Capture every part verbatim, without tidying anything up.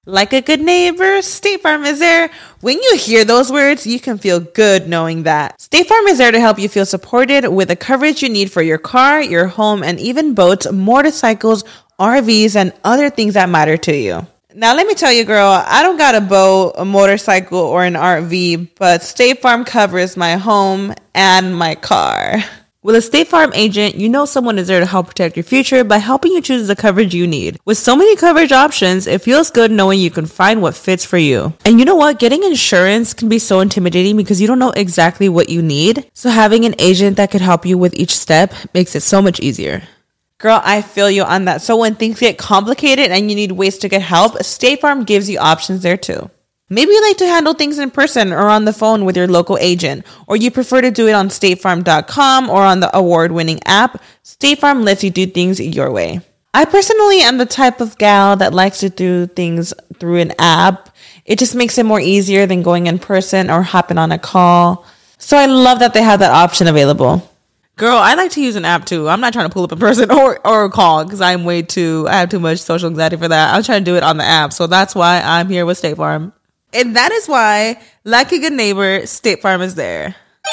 Like a good neighbor, State Farm is there. When you hear those words, you can feel good knowing that. State Farm is there to help you feel supported with the coverage you need for your car, your home, and even boats, motorcycles, R Vs, and other things that matter to you. Now, let me tell you, girl, I don't got a boat, a motorcycle, or an R V, but State Farm covers my home and my car. With a State Farm agent, you know someone is there to help protect your future by helping you choose the coverage you need. With so many coverage options, it feels good knowing you can find what fits for you. And you know what? Getting insurance can be so intimidating because you don't know exactly what you need. So having an agent that could help you with each step makes it so much easier. Girl, I feel you on that. So when things get complicated and you need ways to get help, State Farm gives you options there too. Maybe you like to handle things in person or on the phone with your local agent, or you prefer to do it on state farm dot com or on the award-winning app. State Farm lets you do things your way. I personally am the type of gal that likes to do things through an app. It just makes it more easier than going in person or hopping on a call. So I love that they have that option available. Girl, I like to use an app too. I'm not trying to pull up in person or, or call because I'm way too, I have too much social anxiety for that. I'm trying to do it on the app. So that's why I'm here with State Farm. And that is why, like a good neighbor, State Farm is there.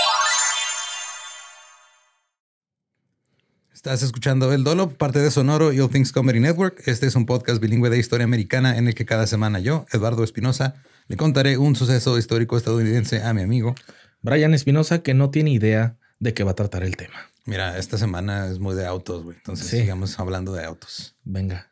Estás escuchando El Dolo, parte de Sonoro y All Things Comedy Network. Este es un podcast bilingüe de historia americana en el que cada semana yo, Eduardo Espinosa, le contaré un suceso histórico estadounidense a mi amigo Brian Espinosa, que no tiene idea de qué va a tratar el tema. Mira, esta semana es muy de autos, güey. Entonces sí, sigamos hablando de autos. Venga.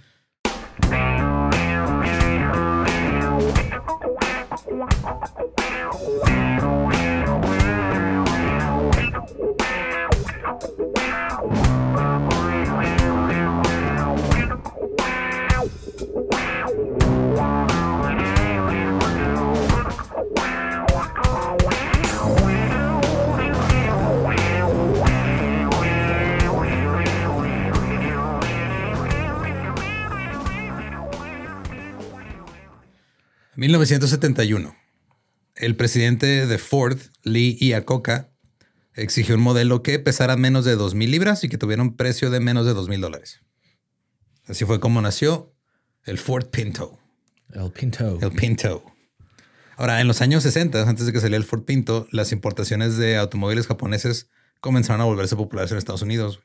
mil novecientos setenta y uno. El presidente de Ford, Lee Iacocca, exigió un modelo que pesara menos de dos mil libras y que tuviera un precio de menos de dos mil dólares. Así fue como nació el Ford Pinto. El Pinto. El Pinto. Ahora, en los años sesenta, antes de que saliera el Ford Pinto, las importaciones de automóviles japoneses comenzaron a volverse populares en Estados Unidos.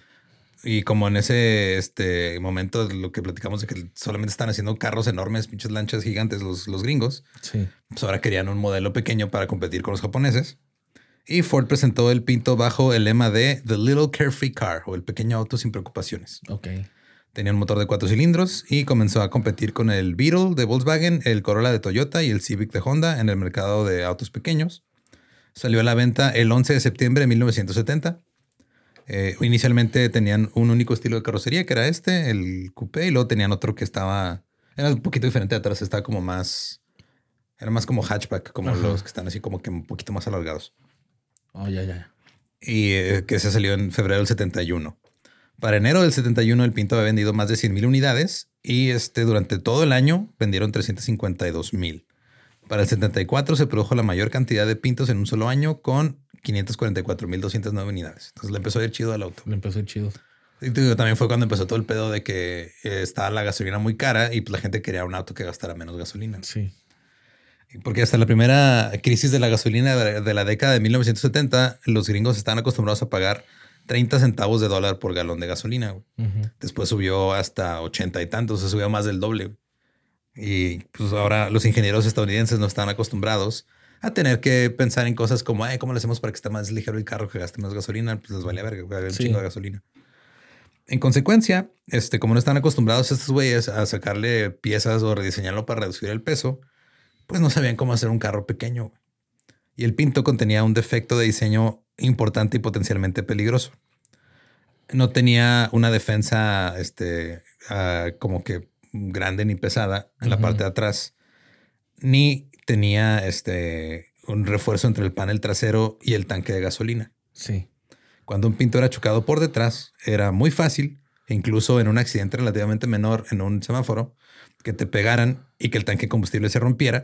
Y como en ese este momento, lo que platicamos de que solamente están haciendo carros enormes, pinches lanchas gigantes los, los gringos, sí. Pues ahora querían un modelo pequeño para competir con los japoneses. Y Ford presentó el Pinto bajo el lema de The Little Carefree Car, o el pequeño auto sin preocupaciones. Ok. Tenía un motor de cuatro cilindros y comenzó a competir con el Beetle de Volkswagen, el Corolla de Toyota y el Civic de Honda en el mercado de autos pequeños. Salió a la venta el once de septiembre de mil novecientos setenta. Eh, inicialmente tenían un único estilo de carrocería, que era este, el coupé, y luego tenían otro que estaba, era un poquito diferente de atrás, estaba como más, era más como hatchback, como Ajá. los que están así como que un poquito más alargados. Oh, ya, ya. Y eh, que se salió en febrero del setenta y uno. Para enero del setenta y uno el Pinto había vendido más de cien mil unidades y este, durante todo el año vendieron trescientos cincuenta y dos mil. Para el setenta y cuatro se produjo la mayor cantidad de Pintos en un solo año con quinientas cuarenta y cuatro mil doscientas nueve unidades. Entonces le empezó a ir chido al auto. Le empezó a ir chido. Y también fue cuando empezó todo el pedo de que eh, estaba la gasolina muy cara y pues, la gente quería un auto que gastara menos gasolina. Sí. Porque hasta la primera crisis de la gasolina de, de la década de mil novecientos setenta, los gringos estaban acostumbrados a pagar treinta centavos de dólar por galón de gasolina. Uh-huh. Después subió hasta ochenta y tantos, se subió más del doble. Y pues ahora los ingenieros estadounidenses no estaban acostumbrados a tener que pensar en cosas como, ay, ¿cómo le hacemos para que esté más ligero el carro, que gaste más gasolina? Pues les valía verga, un sí. chingo de gasolina. En consecuencia, este, como no están acostumbrados estos güeyes a sacarle piezas o rediseñarlo para reducir el peso, pues no sabían cómo hacer un carro pequeño. Y el Pinto contenía un defecto de diseño importante y potencialmente peligroso. No tenía una defensa este, uh, como que grande ni pesada en uh-huh. la parte de atrás, ni tenía este, un refuerzo entre el panel trasero y el tanque de gasolina. Sí. Cuando un Pinto era chocado por detrás, era muy fácil, incluso en un accidente relativamente menor en un semáforo, que te pegaran y que el tanque de combustible se rompiera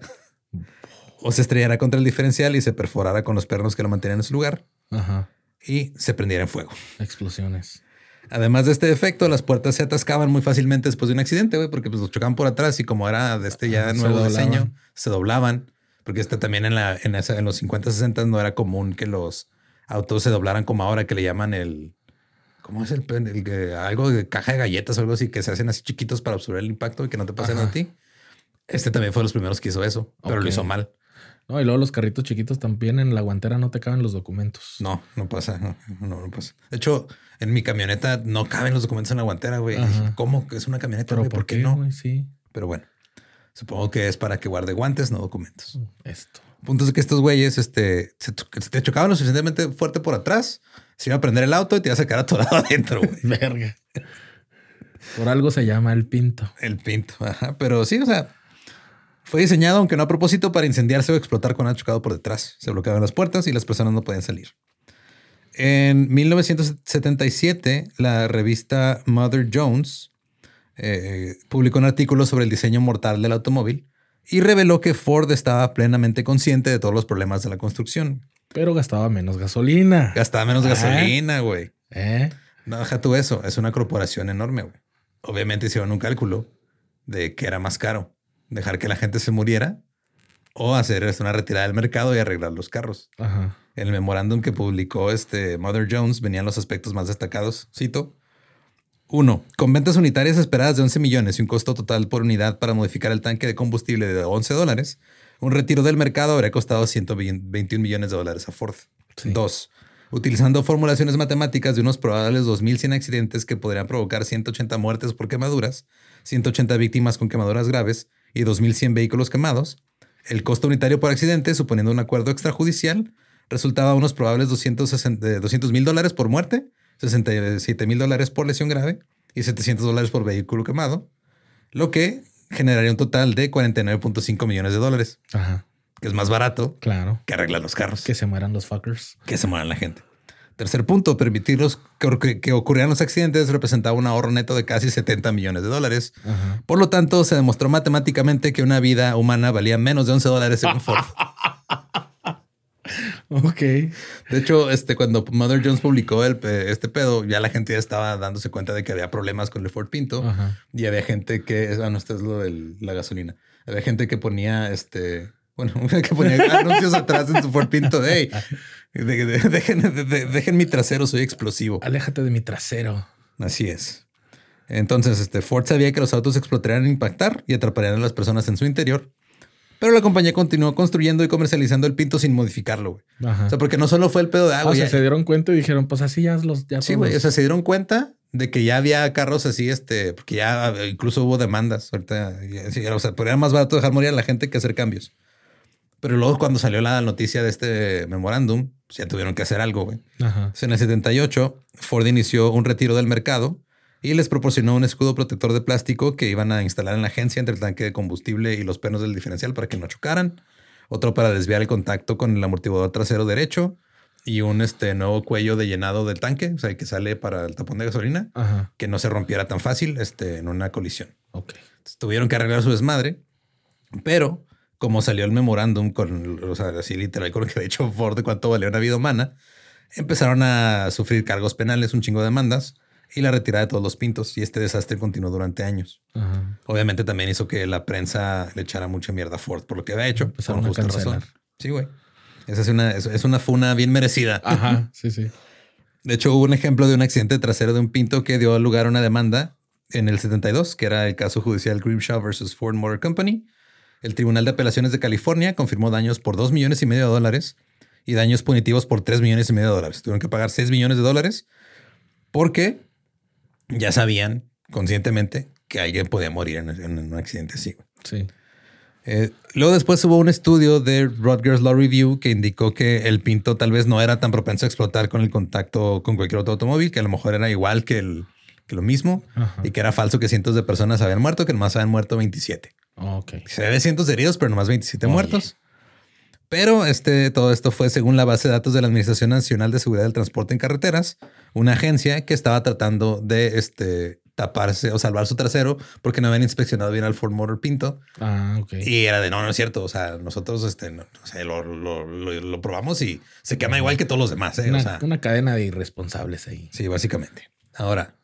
o se estrellara contra el diferencial y se perforara con los pernos que lo mantenían en su lugar. Ajá. Y se prendiera en fuego. Explosiones. Además de este defecto, las puertas se atascaban muy fácilmente después de un accidente, güey, porque pues los chocaban por atrás y como era de este ya Ajá, se nuevo doblaban. diseño, se doblaban. Porque este también en, la, en, esa, en los cincuenta, sesenta no era común que los autos se doblaran como ahora, que le llaman el... ¿Cómo es el, el, el algo de caja de galletas o algo así, que se hacen así chiquitos para absorber el impacto y que no te pasen Ajá. a ti? Este también fue de los primeros que hizo eso, pero Ok. lo hizo mal. No, y luego los carritos chiquitos también en la guantera no te caben los documentos. No, no pasa. No, no, no pasa. De hecho, en mi camioneta no caben los documentos en la guantera, güey. Ajá. ¿Cómo que es una camioneta, ¿Pero güey? por, ¿Por qué, qué no? güey? Sí. Pero bueno, supongo que es para que guarde guantes, no documentos. Esto. Punto es que estos güeyes este, se, se te chocaban lo suficientemente fuerte por atrás, se iba a prender el auto y te iba a sacar atorado adentro, güey. Verga. Por algo se llama el pinto. El pinto, ajá. Pero sí, o sea, fue diseñado, aunque no a propósito, para incendiarse o explotar cuando ha chocado por detrás. Se bloqueaban las puertas y las personas no podían salir. En mil novecientos setenta y siete, la revista Mother Jones eh, publicó un artículo sobre el diseño mortal del automóvil y reveló que Ford estaba plenamente consciente de todos los problemas de la construcción. Pero gastaba menos gasolina. Gastaba menos ¿Eh? gasolina, güey. ¿Eh? No, deja tú eso. Es una corporación enorme, güey. Obviamente hicieron un cálculo de que era más caro dejar que la gente se muriera o hacer una retirada del mercado y arreglar los carros. Ajá. En el memorándum que publicó este Mother Jones venían los aspectos más destacados. Cito. Uno, con ventas unitarias esperadas de once millones y un costo total por unidad para modificar el tanque de combustible de once dólares, un retiro del mercado habría costado ciento veintiún millones de dólares a Ford. Sí. Dos, utilizando formulaciones matemáticas de unos probables dos mil cien accidentes que podrían provocar ciento ochenta muertes por quemaduras, ciento ochenta víctimas con quemaduras graves y dos mil cien vehículos quemados, el costo unitario por accidente, suponiendo un acuerdo extrajudicial, resultaba unos probables doscientos mil dólares por muerte, sesenta y siete mil dólares por lesión grave y setecientos dólares por vehículo quemado, lo que generaría un total de cuarenta y nueve punto cinco millones de dólares, Ajá. que es más barato Claro. que arreglar los carros, Que se mueran los fuckers. que se mueran la gente. Tercer punto, permitirlos que, que, que ocurrieran los accidentes representaba un ahorro neto de casi setenta millones de dólares. Ajá. Por lo tanto, se demostró matemáticamente que una vida humana valía menos de once dólares según Ford. Ok. De hecho, este, cuando Mother Jones publicó el, este pedo, ya la gente ya estaba dándose cuenta de que había problemas con el Ford Pinto. Ajá. Y había gente que, bueno, esto es lo de la gasolina. Había gente que ponía, este, bueno, que ponía anuncios atrás en su Ford Pinto de, hey, de, de, de, dejen, de, de, dejen mi trasero, soy explosivo. Aléjate de mi trasero. Así es. Entonces, este, Ford sabía que los autos explotarían, impactar y atraparían a las personas en su interior. Pero la compañía continuó construyendo y comercializando el Pinto sin modificarlo, güey. Ajá. O sea, porque no solo fue el pedo de agua. Ah, o sea, ya, se dieron cuenta y dijeron, pues así ya los... Ya sí, todos. güey. O sea, se dieron cuenta de que ya había carros así, este, porque ya incluso hubo demandas. Ahorita, sí, o sea, era más barato dejar morir a la gente que hacer cambios. Pero luego cuando salió la noticia de este memorándum, pues ya tuvieron que hacer algo, güey. Ajá. Entonces, en el setenta y ocho, Ford inició un retiro del mercado y les proporcionó un escudo protector de plástico que iban a instalar en la agencia entre el tanque de combustible y los pernos del diferencial para que no chocaran. Otro para desviar el contacto con el amortiguador trasero derecho y un este, nuevo cuello de llenado del tanque, o sea, el que sale para el tapón de gasolina, Ajá. que no se rompiera tan fácil este, en una colisión. Ok. Entonces, tuvieron que arreglar su desmadre, pero como salió el memorándum con, o sea, así literal, con lo que había hecho Ford de cuánto valía una vida humana, empezaron a sufrir cargos penales, un chingo de demandas y la retirada de todos los Pintos. Y este desastre continuó durante años. Ajá. Obviamente también hizo que la prensa le echara mucha mierda a Ford por lo que había hecho. Empezaron con justa a cancelar. razón. Sí, güey. Esa es una, es, es una funa bien merecida. Ajá, sí, sí. De hecho, hubo un ejemplo de un accidente trasero de un Pinto que dio lugar a una demanda en el setenta y dos, que era el caso judicial Grimshaw versus Ford Motor Company. El Tribunal de Apelaciones de California confirmó daños por dos millones y medio de dólares y daños punitivos por tres millones y medio de dólares. Tuvieron que pagar seis millones de dólares porque ya sabían conscientemente que alguien podía morir en, en un accidente así. Sí. Eh, luego después hubo un estudio de Rutgers Law Review que indicó que el Pinto tal vez no era tan propenso a explotar con el contacto con cualquier otro automóvil, que a lo mejor era igual que, el, que lo mismo. Ajá. Y que era falso que cientos de personas habían muerto, que nomás habían muerto veintisiete. Okay. Se ve cientos de heridos, pero nomás veintisiete Oye. muertos. Pero este, todo esto fue según la base de datos de la Administración Nacional de Seguridad del Transporte en Carreteras, una agencia que estaba tratando de este, taparse o salvar su trasero porque no habían inspeccionado bien al Ford Motor Pinto. Ah, ok. Y era de no, no es cierto. O sea, nosotros este, no, o sea, lo, lo, lo, lo probamos y se quema igual que todos los demás. ¿eh? Una, o sea, una cadena de irresponsables ahí. Sí, básicamente. Ahora,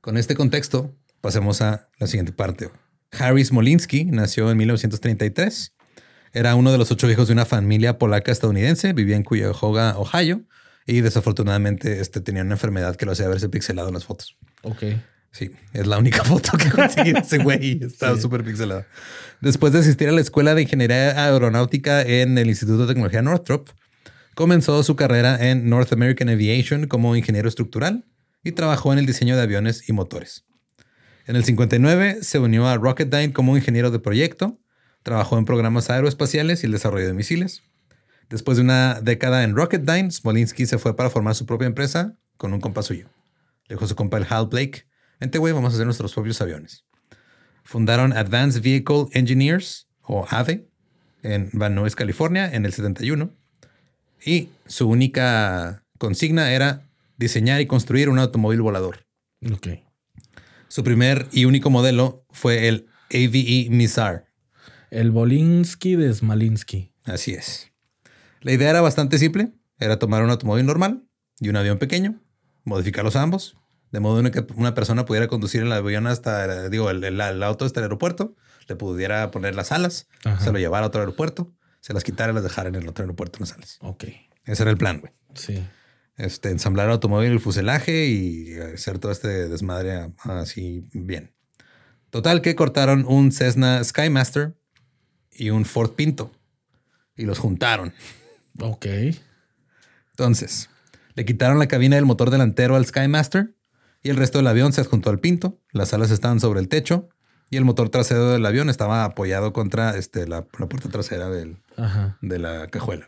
Con este contexto, pasemos a la siguiente parte. Harry Smolinski nació en mil novecientos treinta y tres. Era uno de los ocho hijos de una familia polaca estadounidense. Vivía en Cuyahoga, Ohio. Y desafortunadamente este, tenía una enfermedad que lo hacía verse pixelado en las fotos. Ok. Sí, es la única foto que conseguí de ese güey. Estaba súper sí. pixelado. Después de asistir a la Escuela de Ingeniería Aeronáutica en el Instituto de Tecnología Northrop, comenzó su carrera en North American Aviation como ingeniero estructural y trabajó en el diseño de aviones y motores. En el cincuenta y nueve se unió a Rocketdyne como ingeniero de proyecto. Trabajó en programas aeroespaciales y el desarrollo de misiles. Después de una década en Rocketdyne, Smolinski se fue para formar su propia empresa con un compa suyo. Le dijo a su compa el Hal Blake: vente, güey, vamos a hacer nuestros propios aviones. Fundaron Advanced Vehicle Engineers, o A V E, en Van Nuys, California, en el setenta y uno. Y su única consigna era diseñar y construir un automóvil volador. Ok. Su primer y único modelo fue el A V E Mizar. El Bolinsky de Smolinski. Así es. La idea era bastante simple. Era tomar un automóvil normal y un avión pequeño, modificarlos ambos, de modo que una persona pudiera conducir el avión hasta, digo, el, el, el auto hasta el aeropuerto, le pudiera poner las alas, Ajá. se lo llevara a otro aeropuerto, se las quitara y las dejara en el otro aeropuerto en las alas. Ok. Ese era el plan, güey. Sí. Este, ensamblar el automóvil, el fuselaje y hacer todo este desmadre así bien. Total que cortaron un Cessna Skymaster y un Ford Pinto y los juntaron. Ok. Entonces, le quitaron la cabina del motor delantero al Skymaster y el resto del avión se adjuntó al Pinto. Las alas estaban sobre el techo y el motor trasero del avión estaba apoyado contra este, la, la puerta trasera del, de la cajuela.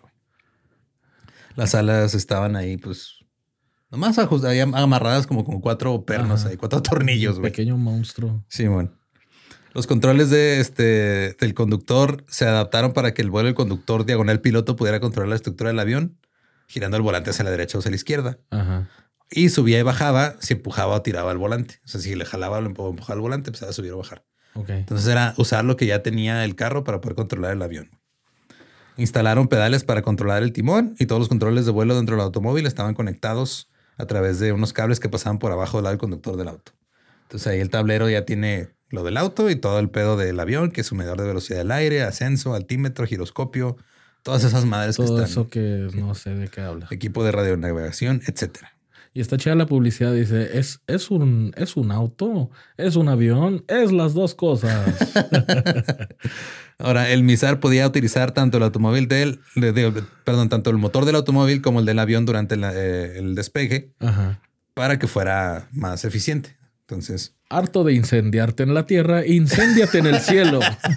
Las alas estaban ahí, pues, nomás ahí amarradas como con cuatro pernos, Ajá. ahí, cuatro tornillos. Un pequeño monstruo. Sí, bueno. Los controles de este, del conductor se adaptaron para que el vuelo del conductor diagonal piloto pudiera controlar la estructura del avión, girando el volante hacia la derecha o hacia la izquierda. Ajá. Y subía y bajaba si empujaba o tiraba el volante. O sea, si le jalaba o empujaba el volante, empezaba a subir o bajar. Okay. Entonces era usar lo que ya tenía el carro para poder controlar el avión. Instalaron pedales para controlar el timón y todos los controles de vuelo dentro del automóvil estaban conectados a través de unos cables que pasaban por abajo del lado del conductor del auto. Entonces ahí el tablero ya tiene lo del auto y todo el pedo del avión, que es su medidor de velocidad del aire, ascenso, altímetro, giroscopio, todas esas madres todo que eso están. Todo eso que no sé de qué habla. Equipo de radionavegación, etcétera. Y está chida la publicidad. Dice, ¿es, es, un, ¿es un auto? ¿Es un avión? Es las dos cosas. Ahora, el Mizar podía utilizar tanto el automóvil del... De, de, perdón, tanto el motor del automóvil como el del avión durante la, eh, el despegue Ajá. para que fuera más eficiente. Entonces... Harto de incendiarte en la tierra, incéndiate en el cielo.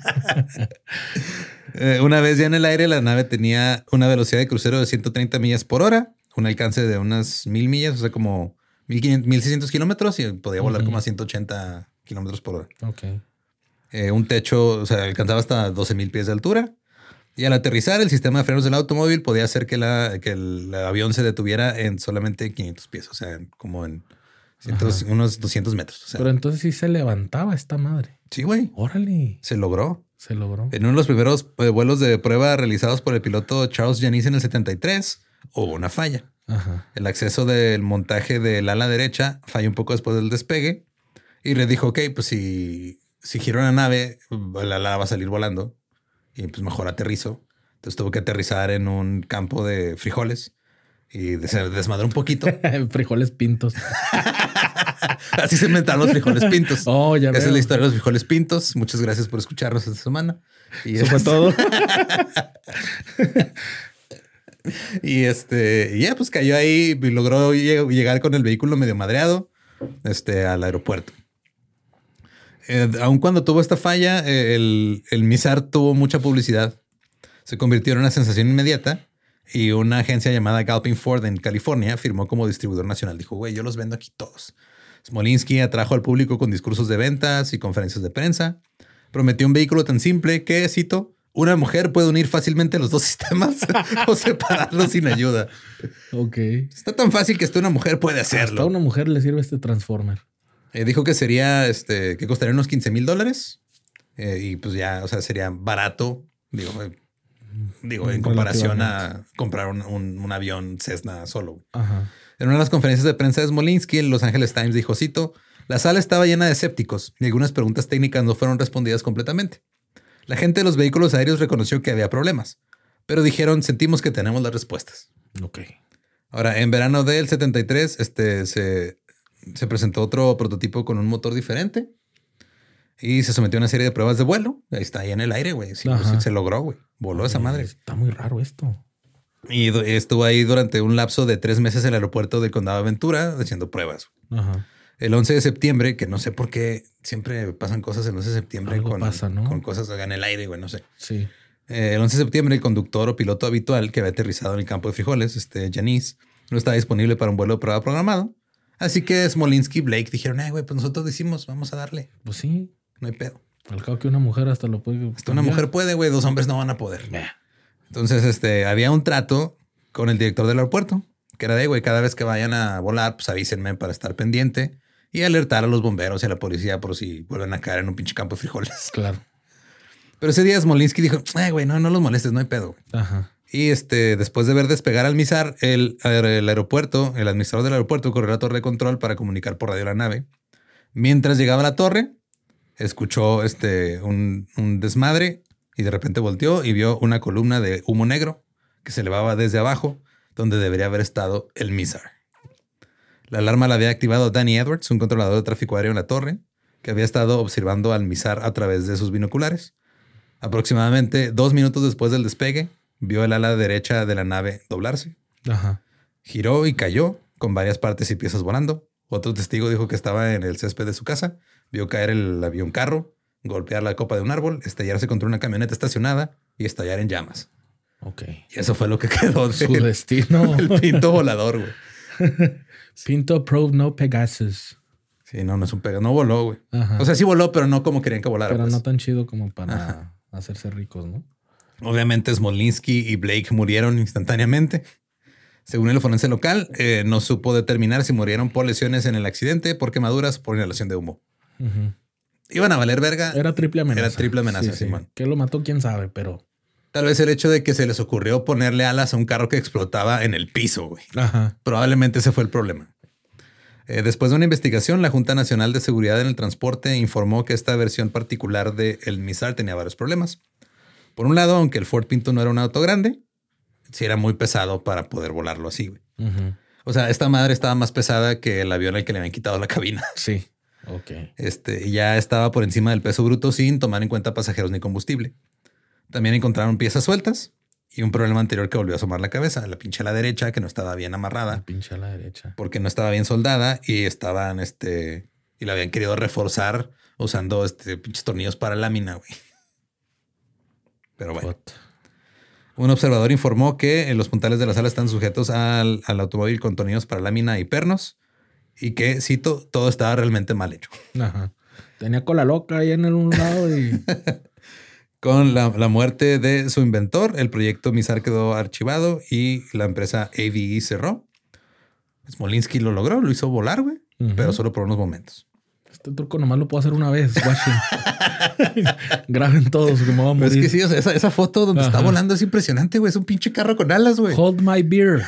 eh, una vez ya en el aire, la nave tenía una velocidad de crucero de ciento treinta millas por hora, un alcance de unas mil millas, o sea, como mil seiscientos kilómetros, y podía volar uh-huh. como a ciento ochenta kilómetros por hora. Ok. Eh, un techo, o sea, alcanzaba hasta doce mil pies de altura. Y al aterrizar, el sistema de frenos del automóvil podía hacer que, la, que el, el avión se detuviera en solamente quinientos pies, o sea, como en cientos, unos doscientos metros. O sea. Pero entonces sí se levantaba esta madre. Sí, güey. Órale. Se logró. Se logró. En uno de los primeros eh, vuelos de prueba realizados por el piloto Charles Janice en el setenta y tres, hubo una falla. Ajá. El acceso del montaje del ala derecha falló un poco después del despegue y le dijo, ok, pues si, si giro una nave, la ala va a salir volando y pues mejor aterrizo. Entonces tuvo que aterrizar en un campo de frijoles y se desmadró un poquito. Frijoles pintos. Así se inventaron los frijoles pintos. Oh, ya Esa veo. es la historia de los frijoles pintos. Muchas gracias por escucharnos esta semana. Y eso es... fue todo. Y este, ya pues cayó ahí y logró llegar con el vehículo medio madreado este, al aeropuerto. Eh, aun cuando tuvo esta falla, eh, el, el Mizar tuvo mucha publicidad. Se convirtió en una sensación inmediata y una agencia llamada Galpin Ford en California firmó como distribuidor nacional. Dijo, güey, yo los vendo aquí todos. Smolinski atrajo al público con discursos de ventas y conferencias de prensa. Prometió un vehículo tan simple que, cito, una mujer puede unir fácilmente los dos sistemas o separarlos sin ayuda. Ok. Está tan fácil que hasta una mujer puede hacerlo. Hasta a una mujer le sirve este Transformer. Eh, dijo que sería, este, que costaría unos quince mil dólares. Eh, y pues ya, o sea, sería barato. Digo, eh, digo en comparación a comprar un, un, un avión Cessna solo. Ajá. En una de las conferencias de prensa de Smolinski, en Los Angeles Times dijo, cito, La sala estaba llena de escépticos y algunas preguntas técnicas no fueron respondidas completamente. La gente de los vehículos aéreos reconoció que había problemas, pero dijeron, sentimos que tenemos las respuestas. Ok. Ahora, en verano del setenta y tres, este, se, se presentó otro prototipo con un motor diferente y se sometió a una serie de pruebas de vuelo. Ahí está, ahí en el aire, güey. Sí, pues, se logró, güey. Voló Ay, esa madre. Está muy raro esto. Y estuvo ahí durante un lapso de tres meses en el aeropuerto del condado de Ventura haciendo pruebas. Ajá. El once de septiembre, que no sé por qué siempre pasan cosas el once de septiembre con, pasa, ¿no? con cosas en el aire, güey, no sé. Sí. Eh, el once de septiembre, el conductor o piloto habitual que había aterrizado en el campo de frijoles, este Janice, no estaba disponible para un vuelo de prueba programado. Así que Smolinski y Blake dijeron, eh, güey, pues nosotros decimos, vamos a darle. Pues sí. No hay pedo. Al cabo que una mujer hasta lo puede. Hasta una mujer puede, güey, dos hombres no van a poder. Yeah. Entonces, este, había un trato con el director del aeropuerto, que era de, güey, cada vez que vayan a volar, pues avísenme para estar pendiente y alertar a los bomberos y a la policía por si vuelven a caer en un pinche campo de frijoles. Claro. Pero ese día Smolinski dijo, eh, güey, no, no los molestes, no hay pedo. Güey. Ajá. Y este, después de ver despegar al Mizar, el, el aeropuerto, el administrador del aeropuerto corrió a la torre de control para comunicar por radio la nave. Mientras llegaba a la torre, escuchó este, un, un desmadre y de repente volteó y vio una columna de humo negro que se elevaba desde abajo, donde debería haber estado el Mizar. La alarma la había activado Danny Edwards, un controlador de tráfico aéreo en la torre, que había estado observando al Mizar a través de sus binoculares. Aproximadamente dos minutos después del despegue, vio el ala derecha de la nave doblarse. Ajá. Giró y cayó con varias partes y piezas volando. Otro testigo dijo que estaba en el césped de su casa, vio caer el avión carro, golpear la copa de un árbol, estallarse contra una camioneta estacionada y estallar en llamas. Ok. Y eso fue lo que quedó de su destino. El Pinto volador, güey. Pinto Probe no Pegasus. Sí, no, no es un Pegasus. No voló, güey. O sea, sí voló, pero no como querían que volara. Pero pues. no tan chido como para Ajá. hacerse ricos, ¿no? Obviamente Smolinski y Blake murieron instantáneamente. Según el forense local, eh, no supo determinar si murieron por lesiones en el accidente, por quemaduras o por inhalación de humo. Uh-huh. Iban a valer verga. Era triple amenaza. Era triple amenaza, sí, Simón. Sí. ¿Qué lo mató? ¿Quién sabe? Pero... Tal vez el hecho de que se les ocurrió ponerle alas a un carro que explotaba en el piso, güey. Ajá. Probablemente ese fue el problema. Eh, después de una investigación, la Junta Nacional de Seguridad en el Transporte informó que esta versión particular del Mizar tenía varios problemas. Por un lado, aunque el Ford Pinto no era un auto grande, sí era muy pesado para poder volarlo así, güey. Uh-huh. O sea, esta madre estaba más pesada que el avión al que le habían quitado la cabina. Sí. Ok. Este, ya estaba por encima del peso bruto sin tomar en cuenta pasajeros ni combustible. También encontraron piezas sueltas y un problema anterior que volvió a asomar la cabeza. La pinche a la derecha que no estaba bien amarrada. La pinche a la derecha. Porque no estaba bien soldada y estaban, este, y la habían querido reforzar usando este pinches tornillos para lámina, güey. Pero bueno. What? Un observador informó que los puntales de la sala están sujetos al, al automóvil con tornillos para lámina y pernos y que, cito, todo estaba realmente mal hecho. Ajá. Tenía cola loca ahí en el un lado y... Con la, la muerte de su inventor, el proyecto Mizar quedó archivado y la empresa A V E cerró. Smolinski lo logró, lo hizo volar, güey, uh-huh. pero solo por unos momentos. Este truco nomás lo puedo hacer una vez, guachen. Graben todos, que me va a morir. Es que sí, o sea, esa, esa foto donde Ajá. está volando es impresionante, güey. Es un pinche carro con alas, güey. Hold my beer.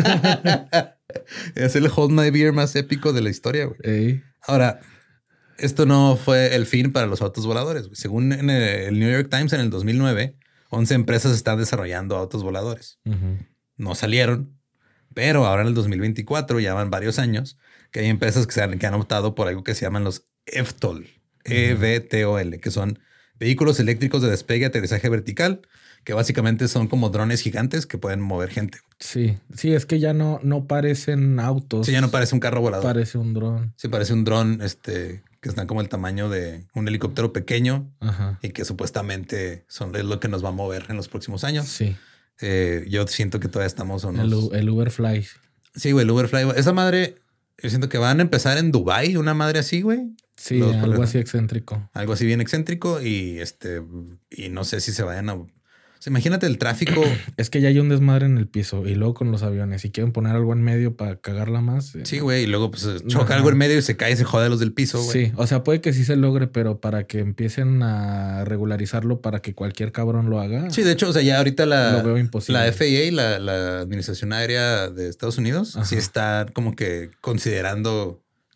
Es el Hold my beer más épico de la historia, güey. Ey. Ahora, esto no fue el fin para los autos voladores, güey. Según en el New York Times en el dos mil nueve, once empresas están desarrollando autos voladores. Uh-huh. No salieron, pero ahora en el dos mil veinticuatro, ya van varios años, que hay empresas que, se han, que han optado por algo que se llaman los E V T O L, uh-huh. E V T O L, que son vehículos eléctricos de despegue y aterrizaje vertical, que básicamente son como drones gigantes que pueden mover gente. Sí, sí, es que ya no, no parecen autos. Sí, ya no parece un carro volador. Parece un dron. Sí, parece un dron este, que están como el tamaño de un helicóptero pequeño. Ajá. Y que supuestamente son es lo que nos va a mover en los próximos años. Sí. Eh, yo siento que todavía estamos... Unos... El, el Uberfly. Sí, güey, el Uberfly. Esa madre, yo siento que van a empezar en Dubái, una madre así, güey. Sí, Los, algo así excéntrico. Algo así bien excéntrico y este y no sé si se vayan a... O sea, imagínate el tráfico. Es que ya hay un desmadre en el piso y luego con los aviones. Si quieren poner algo en medio para cagarla más. Sí, güey. Y luego pues choca Ajá. algo en medio y se cae y se jode a los del piso, güey. Sí, o sea, puede que sí se logre, pero para que empiecen a regularizarlo para que cualquier cabrón lo haga. Sí, de hecho, o sea, ya ahorita la, lo veo imposible. La F A A, la, la Administración Aérea de Estados Unidos, Ajá. sí está como que considerando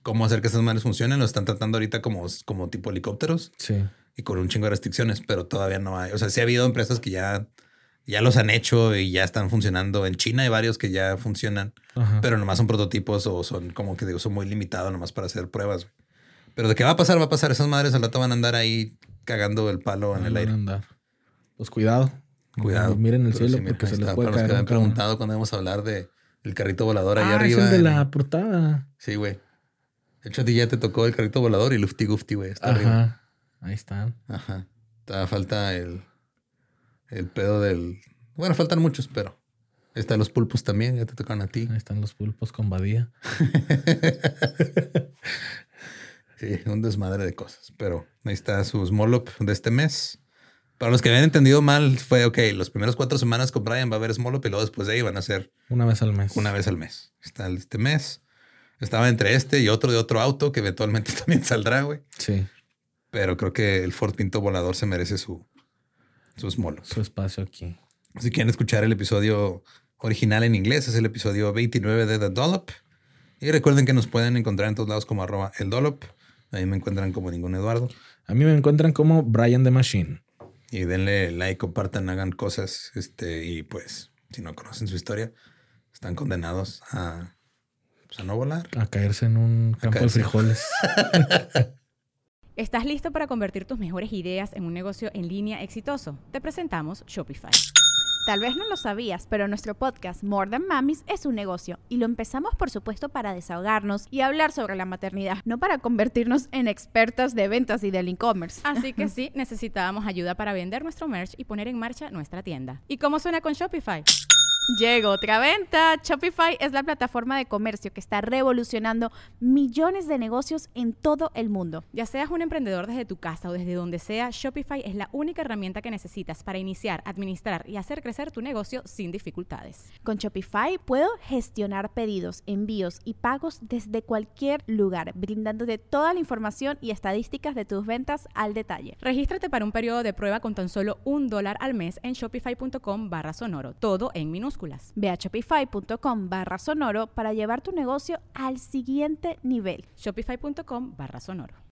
cómo hacer que esas madres funcionen. Lo están tratando ahorita como, como tipo helicópteros. Sí. Y con un chingo de restricciones, pero todavía no hay. O sea, sí ha habido empresas que ya, ya los han hecho y ya están funcionando. En China hay varios que ya funcionan, Ajá. pero nomás son prototipos o son como que digo, son muy limitados nomás para hacer pruebas. Pero de qué va a pasar, va a pasar. Esas madres al rato van a andar ahí cagando el palo en el aire. Andar. Pues cuidado. Cuidado. Miren el pero cielo sí, porque mira, se les está, puede para caer. Los que me han cara. preguntado cuando vamos a hablar de el carrito volador ahí ah, arriba. Es el de en... la portada. Sí, güey. De hecho, a ti ya te tocó el carrito volador y Lufty Gufty, güey. Está Ajá. arriba. Ahí están. Ajá. Todavía falta el, el pedo del... Bueno, faltan muchos, pero... Ahí están los pulpos también, ya te tocan a ti. Ahí están los pulpos con Badía. Sí, un desmadre de cosas. Pero ahí está su Small Up de este mes. Para los que habían entendido mal, fue ok, los primeros cuatro semanas con Brian va a haber Small Up y luego después de ahí van a ser... Una vez al mes. Una vez al mes. Está este mes. Estaba entre este y otro de otro auto que eventualmente también saldrá, güey. Sí. Pero creo que el Ford Pinto Volador se merece su, su Small Up. Su espacio aquí. Si quieren escuchar el episodio original en inglés, es el episodio veintinueve de The Dollop. Y recuerden que nos pueden encontrar en todos lados como arroba el Dollop. Ahí me encuentran como ningún Eduardo. A mí me encuentran como Brian the Machine. Y denle like, compartan, hagan cosas. Este, y pues, si no conocen su historia, están condenados a, pues, a no volar. A caerse en un campo de frijoles. ¿Estás listo para convertir tus mejores ideas en un negocio en línea exitoso? Te presentamos Shopify. Tal vez no lo sabías, pero nuestro podcast More Than Mamis es un negocio y lo empezamos por supuesto para desahogarnos y hablar sobre la maternidad, no para convertirnos en expertas de ventas y del e-commerce. Así que sí, necesitábamos ayuda para vender nuestro merch y poner en marcha nuestra tienda. ¿Y cómo suena con Shopify? Llegó otra venta. Shopify es la plataforma de comercio que está revolucionando millones de negocios en todo el mundo. Ya seas un emprendedor desde tu casa o desde donde sea, Shopify es la única herramienta que necesitas para iniciar, administrar y hacer crecer tu negocio sin dificultades. Con Shopify puedo gestionar pedidos, envíos y pagos desde cualquier lugar, brindándote toda la información y estadísticas de tus ventas al detalle. Regístrate para un periodo de prueba con tan solo un dólar al mes en shopify.com barra sonoro, todo en minúsculas. Ve a shopify.com barra sonoro para llevar tu negocio al siguiente nivel. Shopify.com barra sonoro.